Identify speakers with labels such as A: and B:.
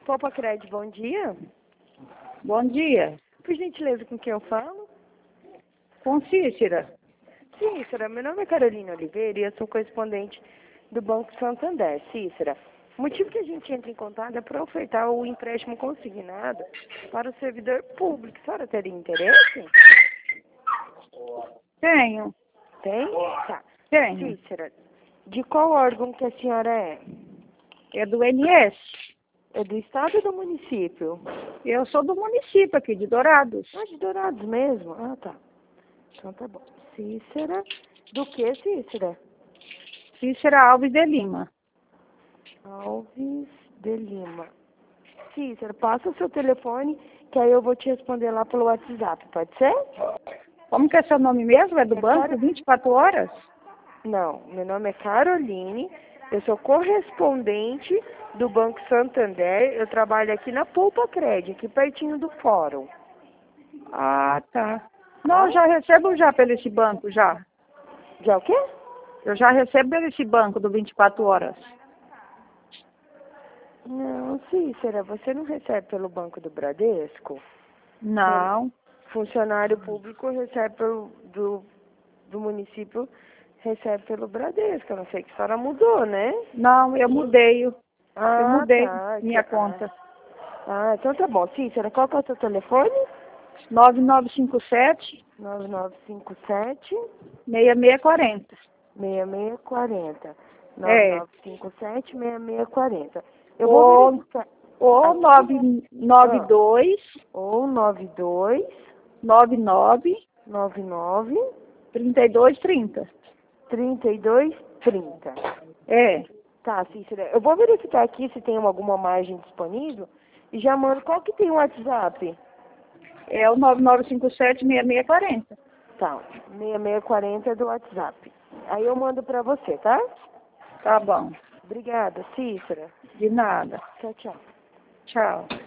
A: Poupa Crédito, bom dia.
B: Bom dia.
A: Por gentileza, com quem eu falo?
B: Com Cícera.
A: Cícera, meu nome é Carolina Oliveira e eu sou correspondente do Banco Santander. Cícera, o motivo que a gente entra em contato é para ofertar o empréstimo consignado para o servidor público. A senhora teria interesse?
B: Tenho.
A: Tem? Tá.
B: Tenho.
A: Cícera, de qual órgão que a senhora é?
B: É do NS.
A: É do estado ou do município?
B: Eu sou do município aqui, de Dourados.
A: Ah, de Dourados mesmo? Ah, tá. Então tá bom. Cícera, do que, Cícera?
B: Cícera Alves de Lima.
A: Alves de Lima. Cícera, passa o seu telefone, que aí eu vou te responder lá pelo WhatsApp, pode ser?
B: Como que é seu nome mesmo? É do
A: É
B: banco? 24 horas?
A: Não, meu nome é Caroline, eu sou correspondente do Banco Santander, eu trabalho aqui na Poupa Crédito, aqui pertinho do fórum.
B: Ah, tá. Não, eu já recebo já pelo esse banco, já.
A: Já o quê?
B: Eu já recebo pelo esse banco do 24 horas.
A: Não, Cícera, você não recebe pelo Banco do Bradesco?
B: Não.
A: Funcionário público recebe do município, recebe pelo Bradesco. Eu não sei que a senhora mudou, né?
B: Não, eu mudei. Eu mudei
A: Tá.
B: minha conta.
A: Então tá bom. Cícera, qual que é o seu telefone?
B: 9957
A: 9957
B: 6640.
A: 6640.
B: É.
A: 9957 6640. Eu vou verificar.
B: Ou
A: Aqui,
B: 992
A: ou 92
B: 99
A: 99
B: 3230.
A: 3230.
B: É.
A: Tá, Cícera. Eu vou verificar aqui se tem alguma margem disponível e já mando. Qual que tem o WhatsApp?
B: É o 9957 6640.
A: Tá, 6640 é do WhatsApp. Aí eu mando pra você, tá?
B: Tá bom.
A: Obrigada, Cícera.
B: De nada.
A: Tchau, tchau.
B: Tchau.